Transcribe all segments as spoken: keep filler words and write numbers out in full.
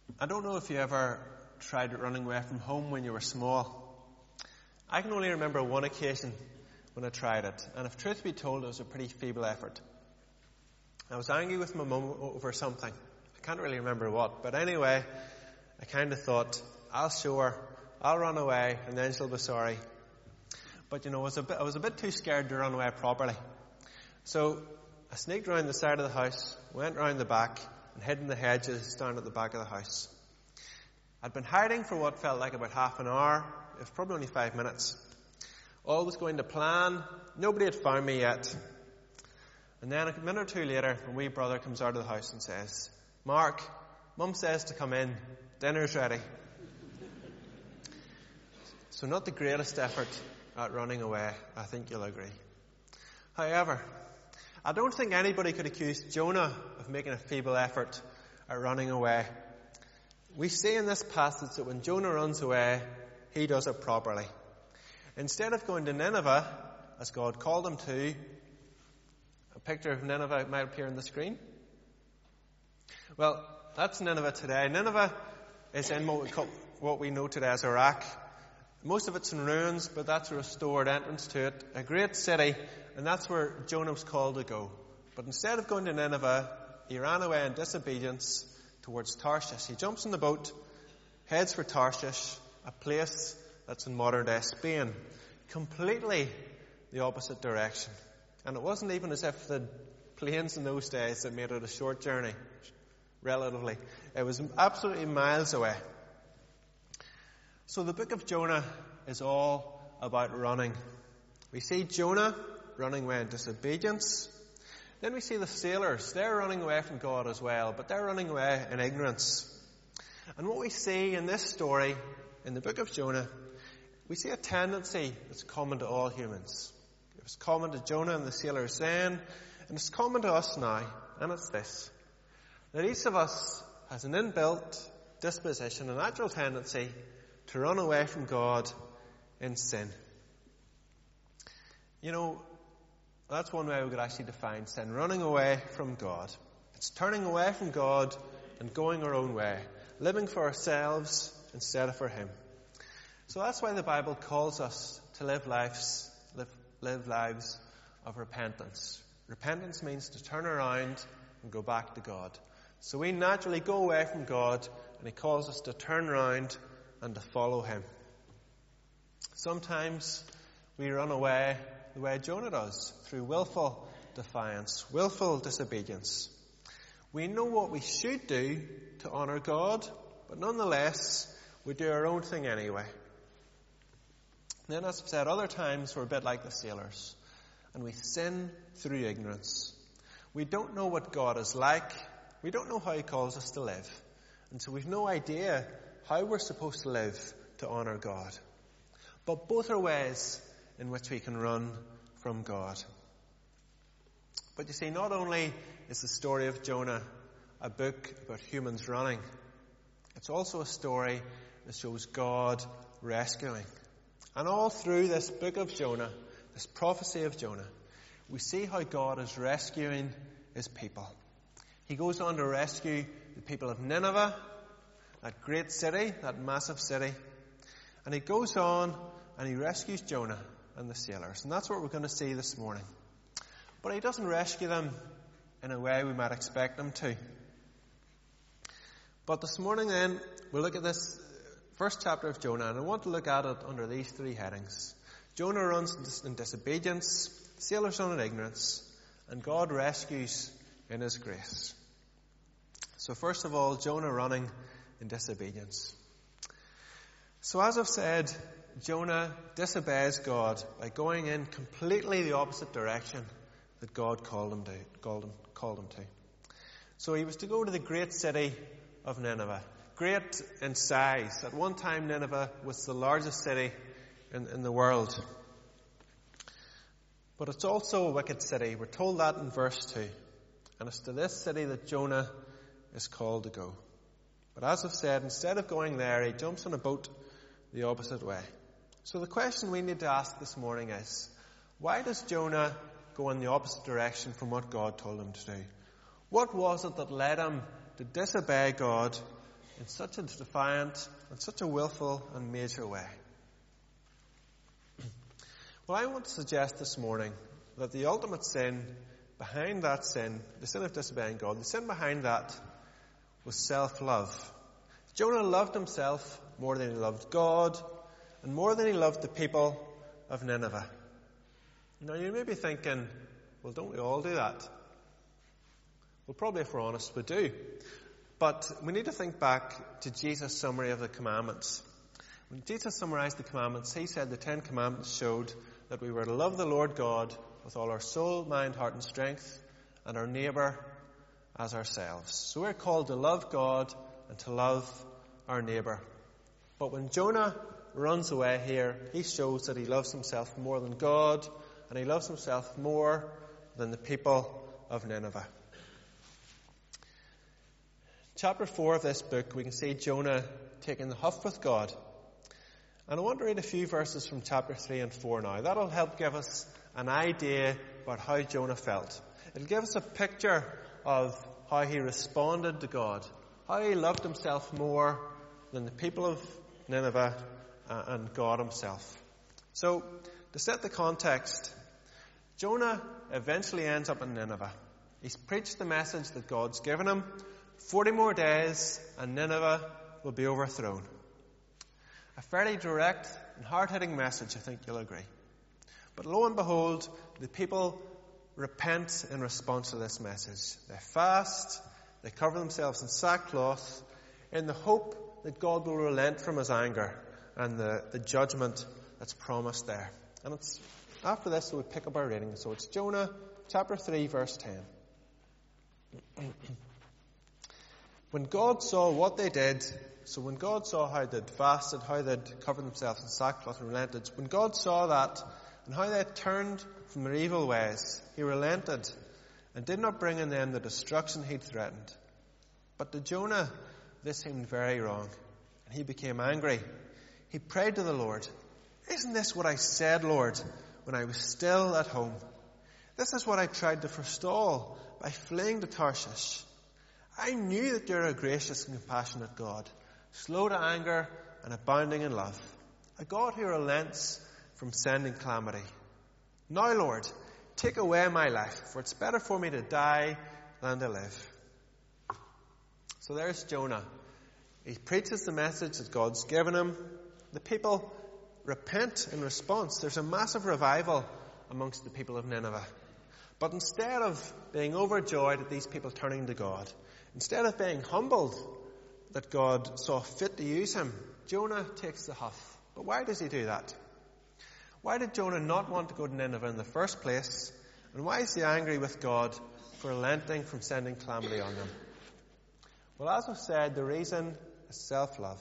I don't know if you ever tried running away from home when you were small. I can only remember one occasion when I tried it, and if truth be told, it was a pretty feeble effort. I was angry with my mum over something. I can't really remember what, but anyway, I kind of thought, I'll show her, I'll run away, and then she'll be sorry. But you know, I was a bit, I was a bit too scared to run away properly. So I sneaked round the side of the house, went round the back, and hid in the hedges down at the back of the house. I'd been hiding for what felt like about half an hour. It was probably only five minutes. All was going to plan. Nobody had found me yet. And then a minute or two later, my wee brother comes out of the house and says, "Mark, Mum says to come in. Dinner's ready." So not the greatest effort at running away, I think you'll agree. However, I don't think anybody could accuse Jonah of making a feeble effort at running away. We see in this passage that when Jonah runs away, he does it properly. Instead of going to Nineveh, as God called him to, a picture of Nineveh might appear on the screen. Well, that's Nineveh today. Nineveh is in what we, call, what we know today as Iraq. Most of it's in ruins, but that's a restored entrance to it. A great city, and that's where Jonah was called to go. But instead of going to Nineveh, he ran away in disobedience towards Tarshish. He jumps in the boat, heads for Tarshish, a place that's in modern-day Spain. Completely the opposite direction. And it wasn't even as if the planes in those days had made it a short journey, relatively. It was absolutely miles away. So the book of Jonah is all about running. We see Jonah running away in disobedience. Then we see the sailors. They're running away from God as well, but they're running away in ignorance. And what we see in this story, in the book of Jonah, we see a tendency that's common to all humans. It was common to Jonah and the sailors then, and it's common to us now, and it's this: that each of us has an inbuilt disposition, a natural tendency to run away from God in sin. You know, that's one way we could actually define sin: running away from God. It's turning away from God and going our own way, living for ourselves instead of for Him. So that's why the Bible calls us to live lives, live, live lives of repentance. Repentance means to turn around and go back to God. So we naturally go away from God, and He calls us to turn around and to follow Him. Sometimes we run away the way Jonah does, through willful defiance, willful disobedience. We know what we should do to honour God, but nonetheless, we do our own thing anyway. Then, as I've said, other times we're a bit like the sailors, and we sin through ignorance. We don't know what God is like. We don't know how He calls us to live. And so we've no idea how we're supposed to live to honour God. But both are ways in which we can run from God. But you see, not only is the story of Jonah a book about humans running, it's also a story that shows God rescuing. And all through this book of Jonah, this prophecy of Jonah, we see how God is rescuing His people. He goes on to rescue the people of Nineveh, that great city, that massive city. And He goes on and He rescues Jonah and the sailors. And that's what we're going to see this morning. But He doesn't rescue them in a way we might expect Him to. But this morning then, we'll look at this first chapter of Jonah, and I want to look at it under these three headings. Jonah runs in disobedience, sailors run in ignorance, and God rescues in His grace. So first of all, Jonah running in disobedience. So as I've said, Jonah disobeys God by going in completely the opposite direction that God called him to. Called him, called him to. So he was to go to the great city of Nineveh. Great in size. At one time, Nineveh was the largest city in, in the world. But it's also a wicked city. We're told that in verse two. And it's to this city that Jonah is called to go. But as I've said, instead of going there, he jumps on a boat the opposite way. So the question we need to ask this morning is, why does Jonah go in the opposite direction from what God told him to do? What was it that led him to disobey God in such a defiant and such a willful and major way? Well, I want to suggest this morning that the ultimate sin behind that sin, the sin of disobeying God, the sin behind that was self-love. Jonah loved himself more than he loved God and more than he loved the people of Nineveh. Now you may be thinking, well, don't we all do that? Well, probably if we're honest, we do. But we need to think back to Jesus' summary of the commandments. When Jesus summarized the commandments, he said the Ten Commandments showed that we were to love the Lord God with all our soul, mind, heart and strength, and our neighbour as ourselves. So we're called to love God and to love our neighbour. But when Jonah runs away here, he shows that he loves himself more than God, and he loves himself more than the people of Nineveh. Chapter four of this book, we can see Jonah taking the huff with God. And I want to read a few verses from chapter three and four now. That'll help give us an idea about how Jonah felt. It'll give us a picture of how he responded to God, how he loved himself more than the people of Nineveh and God himself. So, to set the context, Jonah eventually ends up in Nineveh. He's preached the message that God's given him. Forty more days and Nineveh will be overthrown. A fairly direct and hard-hitting message, I think you'll agree. But lo and behold, the people repent in response to this message. They fast, they cover themselves in sackcloth, in the hope that God will relent from his anger and the, the judgment that's promised there. And it's after this that we pick up our reading. So it's Jonah chapter three, verse ten. When God saw what they did, so when God saw how they'd fasted, how they'd covered themselves in sackcloth and relented, when God saw that and how they had turned from their evil ways, he relented and did not bring on them the destruction he'd threatened. But to Jonah, this seemed very wrong, and he became angry. He prayed to the Lord, "Isn't this what I said, Lord, when I was still at home? This is what I tried to forestall by fleeing to Tarshish. I knew that you're a gracious and compassionate God, slow to anger and abounding in love, a God who relents from sending calamity. Now, Lord, take away my life, for it's better for me to die than to live." So there's Jonah. He preaches the message that God's given him. The people repent in response. There's a massive revival amongst the people of Nineveh. But instead of being overjoyed at these people turning to God, instead of being humbled that God saw fit to use him, Jonah takes the huff. But why does he do that? Why did Jonah not want to go to Nineveh in the first place? And why is he angry with God for relenting from sending calamity on them? Well, as I've said, the reason is self-love.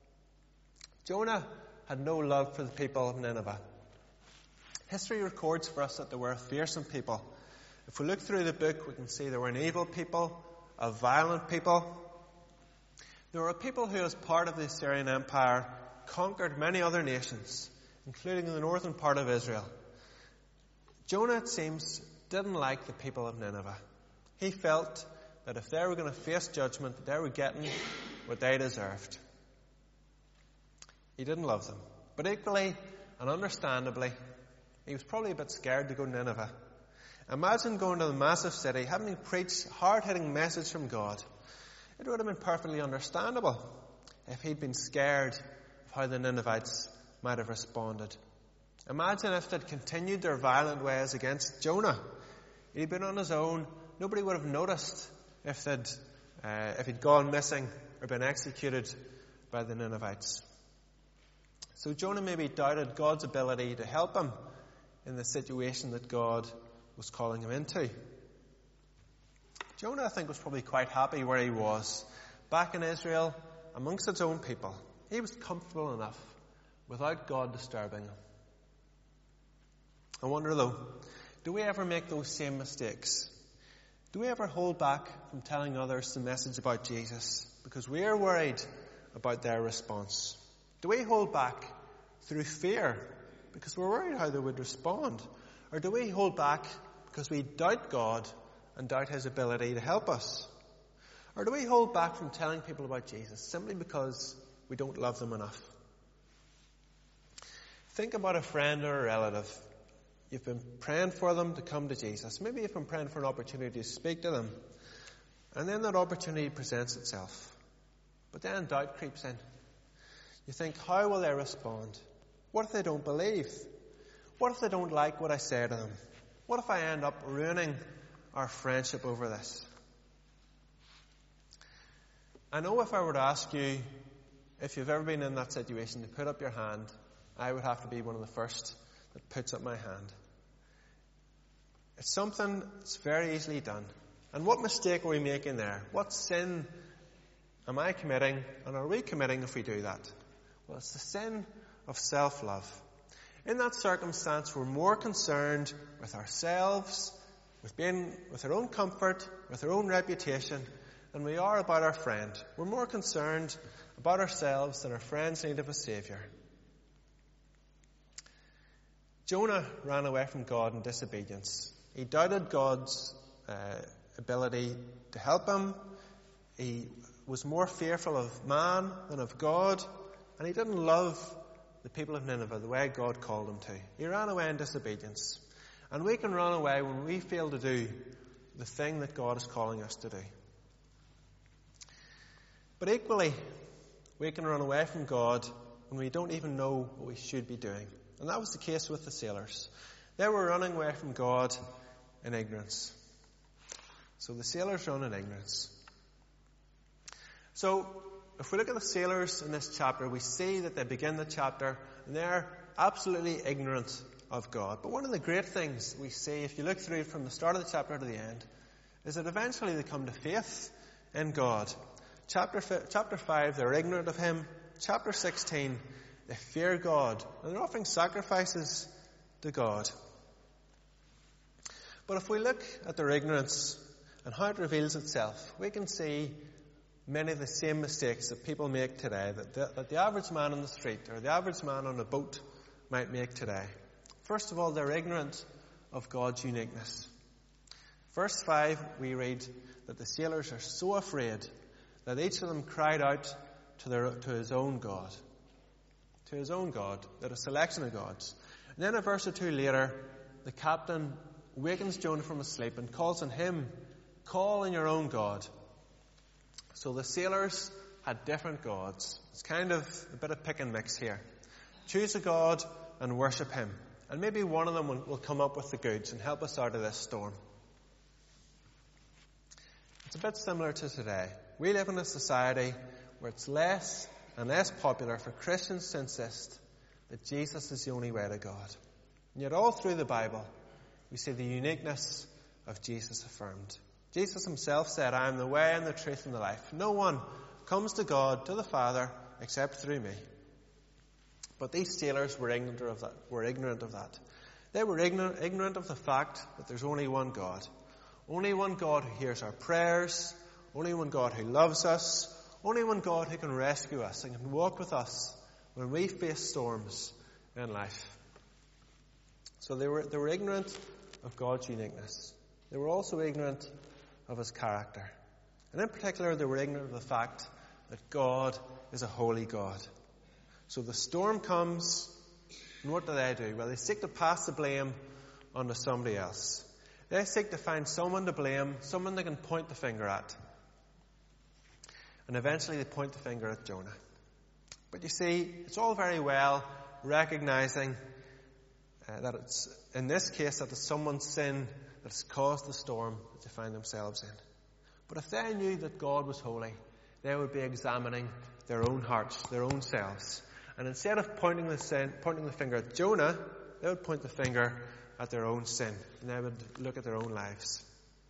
Jonah had no love for the people of Nineveh. History records for us that they were a fearsome people. If we look through the book, we can see they were an evil people, a violent people. They were a people who, as part of the Assyrian Empire, conquered many other nations, including the northern part of Israel. Jonah, it seems, didn't like the people of Nineveh. He felt that if they were going to face judgment, that they were getting what they deserved. He didn't love them. But equally and understandably, he was probably a bit scared to go to Nineveh. Imagine going to the massive city, having preached a hard-hitting message from God. It would have been perfectly understandable if he'd been scared of how the Ninevites might have responded. Imagine if they'd continued their violent ways against Jonah. He'd been on his own. Nobody would have noticed if they'd, uh, if he'd gone missing or been executed by the Ninevites. So Jonah maybe doubted God's ability to help him in the situation that God was calling him into. Jonah, I think, was probably quite happy where he was, back in Israel, amongst its own people. He was comfortable enough without God disturbing him. I wonder though, do we ever make those same mistakes? Do we ever hold back from telling others the message about Jesus because we are worried about their response? Do we hold back through fear because we're worried how they would respond? Or do we hold back because we doubt God and doubt his ability to help us? Or do we hold back from telling people about Jesus simply because we don't love them enough? Think about a friend or a relative. You've been praying for them to come to Jesus. Maybe you've been praying for an opportunity to speak to them. And then that opportunity presents itself. But then doubt creeps in. You think, how will they respond? What if they don't believe? What if they don't like what I say to them? What if I end up ruining our friendship over this? I know if I were to ask you if you've ever been in that situation to put up your hand, I would have to be one of the first that puts up my hand. It's something that's very easily done. And what mistake are we making there? What sin am I committing, and are we committing if we do that? Well, it's the sin of self-love. In that circumstance, we're more concerned with ourselves, with being, with our own comfort, with our own reputation, than we are about our friend. We're more concerned about ourselves than our friend's need of a Saviour. Jonah ran away from God in disobedience. He doubted God's uh, ability to help him. He was more fearful of man than of God. And he didn't love the people of Nineveh the way God called him to. He ran away in disobedience. And we can run away when we fail to do the thing that God is calling us to do. But equally, we can run away from God when we don't even know what we should be doing. And that was the case with the sailors. They were running away from God in ignorance. So the sailors run in ignorance. So, if we look at the sailors in this chapter, we see that they begin the chapter and they're absolutely ignorant of God. But one of the great things we see, if you look through from the start of the chapter to the end, is that eventually they come to faith in God. Chapter, chapter five, they're ignorant of Him. Chapter sixteen, they fear God. And they're offering sacrifices to God. But if we look at their ignorance and how it reveals itself, we can see many of the same mistakes that people make today, that the, that the average man on the street or the average man on a boat might make today. First of all, they're ignorant of God's uniqueness. Verse five, we read that the sailors are so afraid that each of them cried out to, their, to his own God. To his own God, that a selection of gods. And then a verse or two later, the captain wakens Jonah from his sleep and calls on him, call on your own God. So the sailors had different gods. It's kind of a bit of pick and mix here. Choose a God and worship him. And maybe one of them will, will come up with the goods and help us out of this storm. It's a bit similar to today. We live in a society where it's less and less popular for Christians to insist that Jesus is the only way to God. And yet all through the Bible, we see the uniqueness of Jesus affirmed. Jesus himself said, I am the way and the truth and the life. No one comes to God, to the Father, except through me. But these sailors were ignorant of that. Were ignorant of that. They were ignorant, ignorant of the fact that there's only one God. Only one God who hears our prayers. Only one God who loves us. Only one God who can rescue us and can walk with us when we face storms in life. So they were, they were ignorant of God's uniqueness. They were also ignorant of his character. And in particular, they were ignorant of the fact that God is a holy God. So the storm comes, and what do they do? Well, they seek to pass the blame onto somebody else. They seek to find someone to blame, someone they can point the finger at. And eventually they point the finger at Jonah. But you see, it's all very well recognizing uh, that it's, in this case, that it's someone's sin that has caused the storm that they find themselves in. But if they knew that God was holy, they would be examining their own hearts, their own selves. And instead of pointing the sin, pointing the finger at Jonah, they would point the finger at their own sin. And they would look at their own lives.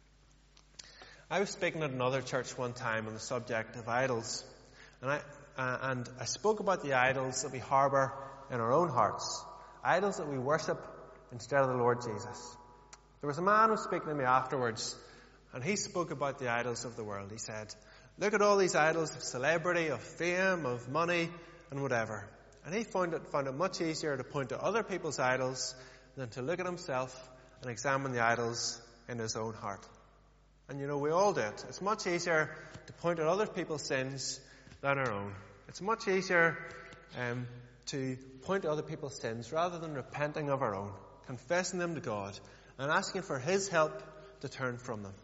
I was speaking at another church one time on the subject of idols. And I, uh, and I spoke about the idols that we harbour in our own hearts. Idols that we worship instead of the Lord Jesus. There was a man who was speaking to me afterwards, and he spoke about the idols of the world. He said, look at all these idols of celebrity, of fame, of money, and whatever. And he found it, found it much easier to point to other people's idols than to look at himself and examine the idols in his own heart. And you know, we all do it. It's much easier to point at other people's sins than our own. It's much easier um, to point at other people's sins rather than repenting of our own, confessing them to God, and asking for His help to turn from them.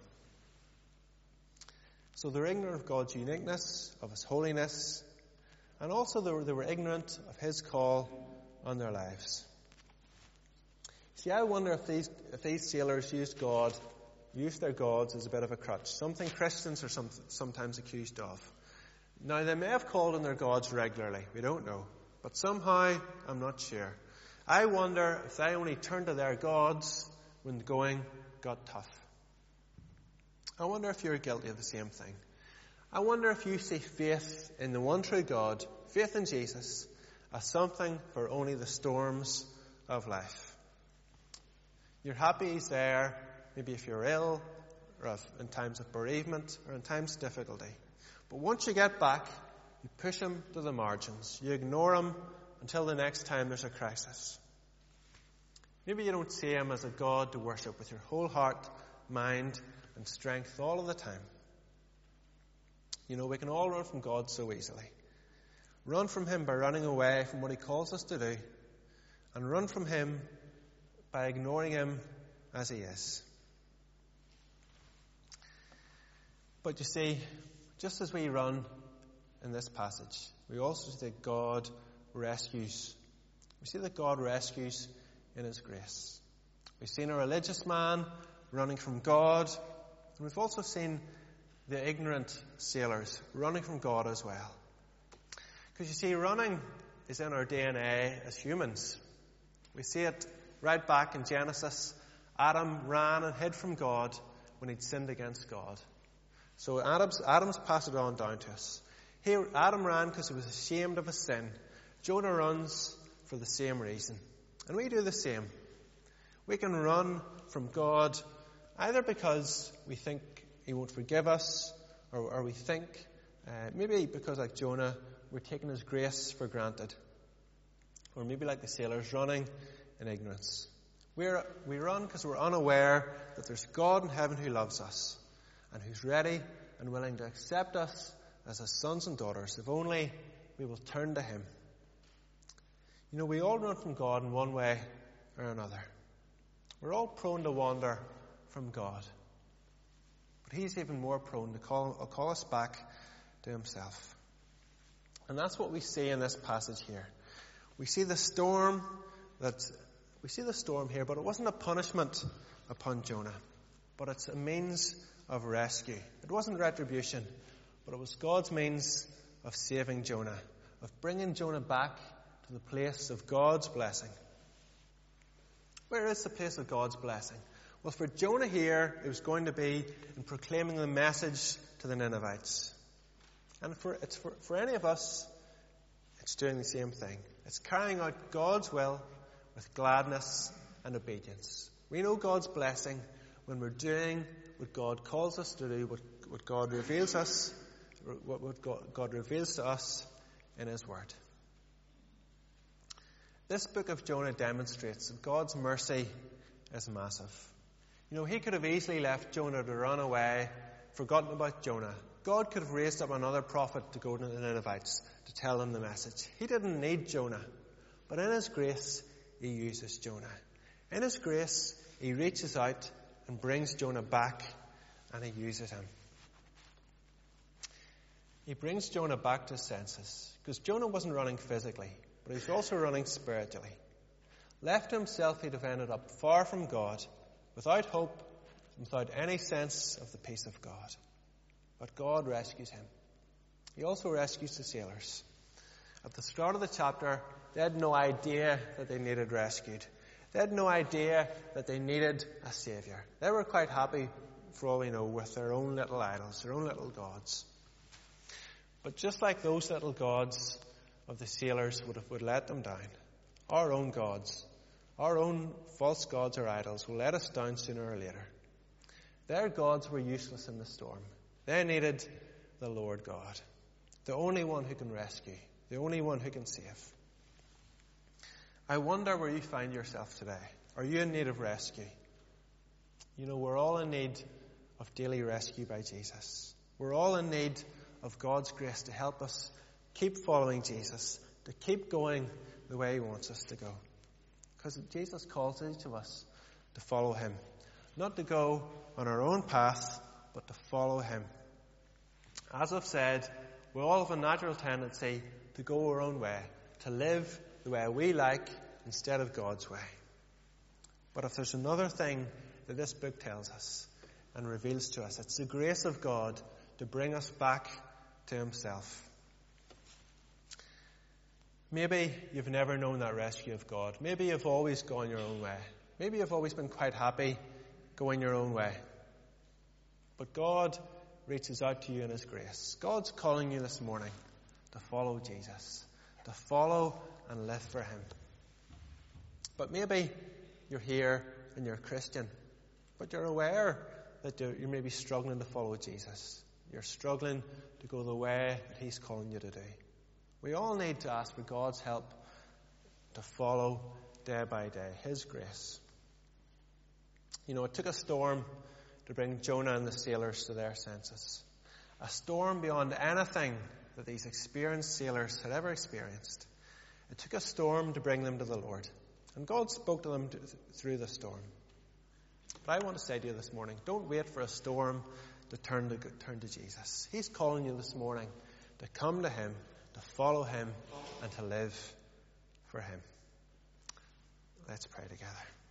So they're ignorant of God's uniqueness, of His holiness, and also they were, they were ignorant of His call on their lives. See, I wonder if these if these sailors used God, used their gods as a bit of a crutch, something Christians are some, sometimes accused of. Now, they may have called on their gods regularly, we don't know, but somehow, I'm not sure. I wonder if they only turned to their gods when the going got tough. I wonder if you're guilty of the same thing. I wonder if you see faith in the one true God, faith in Jesus, as something for only the storms of life. You're happy He's there, maybe if you're ill, or in times of bereavement, or in times of difficulty. But once you get back, you push Him to the margins. You ignore Him until the next time there's a crisis. Maybe you don't see Him as a God to worship with your whole heart, mind, and strength all of the time. You know, we can all run from God so easily. Run from Him by running away from what He calls us to do, and run from Him by ignoring Him as He is. But you see, just as we run in this passage, we also see that God rescues. We see that God rescues in His grace. We've seen a religious man running from God, and we've also seen the ignorant sailors running from God as well. Because you see, running is in our D N A as humans. We see it right back in Genesis. Adam ran and hid from God when he'd sinned against God. So Adam's, Adam's passed it on down to us. Here, Adam ran because he was ashamed of his sin. Jonah runs for the same reason. And we do the same. We can run from God either because we think He won't forgive us, or, or we think, uh, maybe because like Jonah, we're taking His grace for granted. Or maybe like the sailors, running in ignorance. We're, we run because we're unaware that there's God in heaven who loves us and who's ready and willing to accept us as His sons and daughters, if only we will turn to Him. You know, we all run from God in one way or another. We're all prone to wander from God. But He's even more prone to call, call us back to Himself. And that's what we see in this passage here. We see the storm that we see the storm here, but it wasn't a punishment upon Jonah, but it's a means of rescue. It wasn't retribution, but it was God's means of saving Jonah, of bringing Jonah back to the place of God's blessing. Where is the place of God's blessing? Well, for Jonah here, it was going to be in proclaiming the message to the Ninevites. And for, it's for, for any of us, it's doing the same thing. It's carrying out God's will with gladness and obedience. We know God's blessing when we're doing what God calls us to do, what, what God reveals us, what, what God, God reveals to us in His Word. This book of Jonah demonstrates that God's mercy is massive. You know, He could have easily left Jonah to run away, forgotten about Jonah. God could have raised up another prophet to go to the Ninevites to tell them the message. He didn't need Jonah. But in His grace, He uses Jonah. In His grace, He reaches out and brings Jonah back, and He uses him. He brings Jonah back to his senses, because Jonah wasn't running physically, but he was also running spiritually. Left to himself, he'd have ended up far from God, without hope, without any sense of the peace of God. But God rescues him. He also rescues the sailors. At the start of the chapter, they had no idea that they needed rescued. They had no idea that they needed a saviour. They were quite happy, for all we know, with their own little idols, their own little gods. But just like those little gods of the sailors would have would let them down, our own gods, our own false gods or idols will let us down sooner or later. Their gods were useless in the storm. They needed the Lord God, the only one who can rescue, the only one who can save. I wonder where you find yourself today. Are you in need of rescue? You know, we're all in need of daily rescue by Jesus. We're all in need of God's grace to help us keep following Jesus, to keep going the way he wants us to go. Because Jesus calls each of us to follow him. Not to go on our own path, but to follow him. As I've said, we all have a natural tendency to go our own way, to live the way we like instead of God's way. But if there's another thing that this book tells us and reveals to us, it's the grace of God to bring us back to himself. Maybe you've never known that rescue of God. Maybe you've always gone your own way. Maybe you've always been quite happy going your own way. But God reaches out to you in his grace. God's calling you this morning to follow Jesus, to follow and live for him. But maybe you're here and you're a Christian, but you're aware that you're, you're maybe struggling to follow Jesus. You're struggling to go the way that he's calling you to do. We all need to ask for God's help to follow day by day, his grace. You know, it took a storm to bring Jonah and the sailors to their senses. A storm beyond anything that these experienced sailors had ever experienced. It took a storm to bring them to the Lord. And God spoke to them to, through the storm. But I want to say to you this morning, don't wait for a storm to turn to, turn to Jesus. He's calling you this morning to come to him, to follow him, and to live for him. Let's pray together.